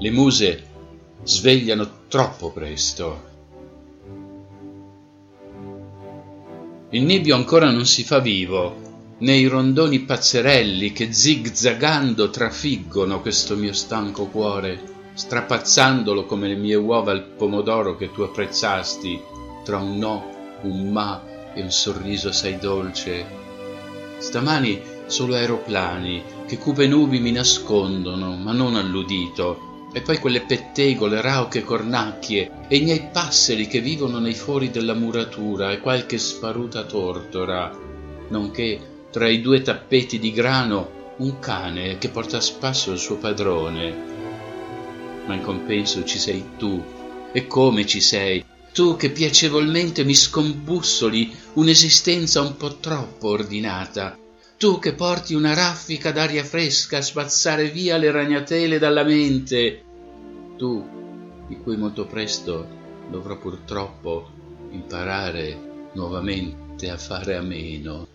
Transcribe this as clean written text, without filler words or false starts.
Le muse svegliano troppo presto. Il nebbio ancora non si fa vivo, né i rondoni pazzerelli che zigzagando trafiggono questo mio stanco cuore, strapazzandolo come le mie uova al pomodoro che tu apprezzasti tra un no, un ma e un sorriso assai dolce. Stamani solo aeroplani che cupe nubi mi nascondono, ma non all'udito, e poi quelle pettegole, rauche cornacchie e i miei passeri che vivono nei fori della muratura e qualche sparuta tortora, nonché tra i due tappeti di grano un cane che porta a spasso il suo padrone. Ma in compenso ci sei tu, e come ci sei, tu che piacevolmente mi scombussoli un'esistenza un po' troppo ordinata, tu che porti una raffica d'aria fresca a spazzare via le ragnatele dalla mente, tu di cui molto presto dovrò purtroppo imparare nuovamente a fare a meno.